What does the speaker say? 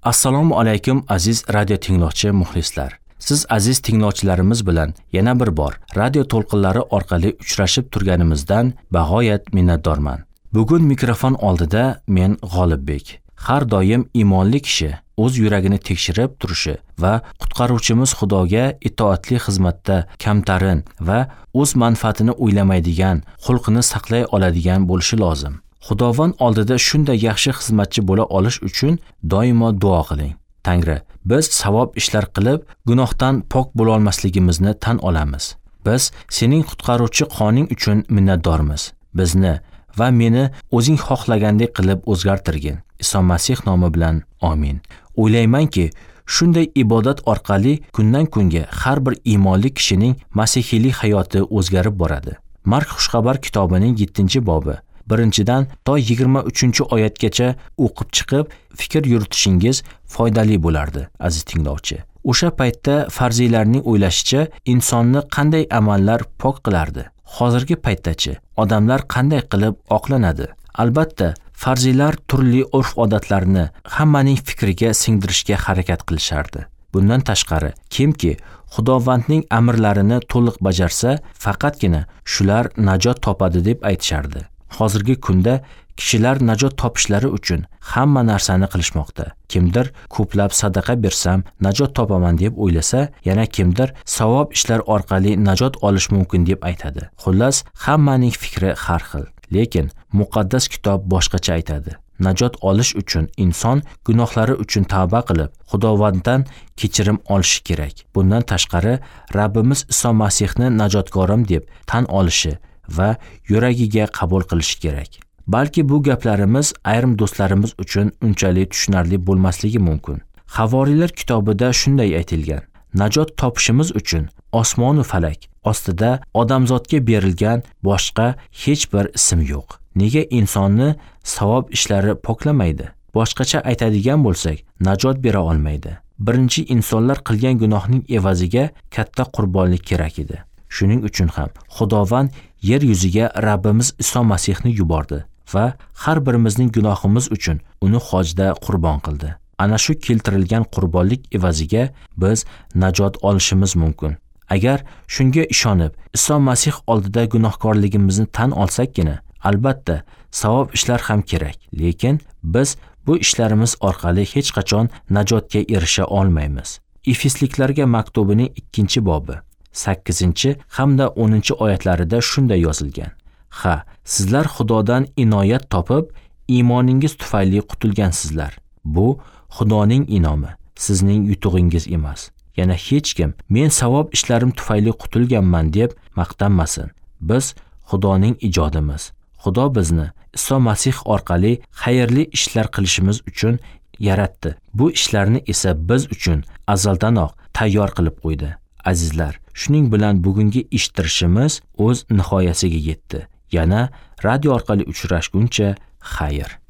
Assalomu alaykum aziz radio tinglovchi muxlislar. Siz aziz tinglovchilarimiz bilan yana bir bor radio to'lqinlari orqali uchrashib turganimizdan bag'oyat minnatdorman. Bugun mikrofon oldida men G'olibbek. Har doim iymonli kishi o'z yuragini tekshirib turishi va qutqaruvchimiz Xudoga itoatli xizmatda kamtarin va o'z manfaatini o'ylamaydigan, xulqini saqlay oladigan bo'lishi lozim. Xudovand oldida shunday yaxshi xizmatchi bo'la olish uchun doimo duo qiling. Tangri, biz savob ishlar qilib, gunohdan pok bo'la olmasligimizni tan olamiz. Biz sening qutqaruvchi qoning uchun minnatdormiz. Bizni va meni o'zing xohlagandek qilib o'zgartirgin. Iso Masih nomi bilan amin. O'ylaymanki, shunday ibodat orqali kundan kunga har bir iymonli kishining masihiylik hayoti o'zgarib boradi. Mark xushxabar kitobining 7-bobi 1-dan to 23-oyatgacha o'qib chiqib, fikr yuritishingiz foydali bo'lardi, aziz tinglovchi. O'sha paytda farziylarning o'ylashicha insonni qanday amallar pok qilardi? Hozirgi paytdachi odamlar qanday qilib oqlanadi? Albatta, farziylar turli urf-odatlarni hammaning fikriga singdirishga harakat qilishardi. Bundan tashqari, kimki Xudovandning amrlarini to'liq bajarsa, faqatgina shular najot topadi deb aytishardi. Hozirgi kunda kishilar najot topishlari uchun hamma narsani qilishmoqda. Kimdir ko'plab sadaqa bersam najot topaman deb o'ylasa, yana kimdir savob ishlar orqali najot olish mumkin deb aytadi. Xullas, hammaning fikri har xil. Lekin muqaddas kitob boshqacha aytadi. Najot olish uchun inson gunohlari uchun tavba qilib, Xudovanddan kechirim olishi kerak. Bundan tashqari, Rabbimiz Iso Masihni najotkorim deb tan olishi va yuragiga qabul qilishi kerak. Balki bu gaplarimiz ayrim do'stlarimiz uchun unchalik tushunarli bo'lmasligi mumkin. Havoriylar kitobida shunday aytilgan: najot topishimiz uchun osmon va falak ostida odamzodga berilgan boshqa hech bir ism yo'q. Nega insonni savob ishlari poklamaydi? Boshqacha aytadigan bo'lsak, najot bera olmaydi. Birinchi insonlar qilgan gunohning evaziga katta qurbonlik kerak edi. Shuning uchun ham Xudovand yer yuziga Rabbimiz Iso Masihni yubordi va har birimizning gunohimiz uchun uni hojda qurbon qildi. Ana shu keltirilgan qurbonlik evaziga biz najot olishimiz mumkin. Agar shunga ishonib, Iso Masih oldida gunohkorligimizni tan olsakkina, albatta, savob ishlar ham kerak. Lekin biz bu ishlarimiz orqali hech qachon najotga erisha olmaymiz. Efesliklarga maktubining 2-bobi 8 hamda 10-oyatlarida shunday yozilgan: Ha, sizlar Xudodan inoyat topib, iymoningiz tufayli qutulgansizlar. Bu Xudoning inomi, sizning yutug'ingiz emas. Yana hech kim men savob ishlarim tufayli qutulganman deb maqtanmasin. Biz Xudoning ijodimiz. Xudo bizni Iso Masih orqali xayrli ishlar qilishimiz uchun yaratdi. Bu ishlarni esa biz uchun azaldanoq tayyor qilib qo'ydi. Azizlar, shuning bilan bugungi eshittirishimiz o'z nihoyasiga yetdi. Yana radio orqali uchrashguncha xayr.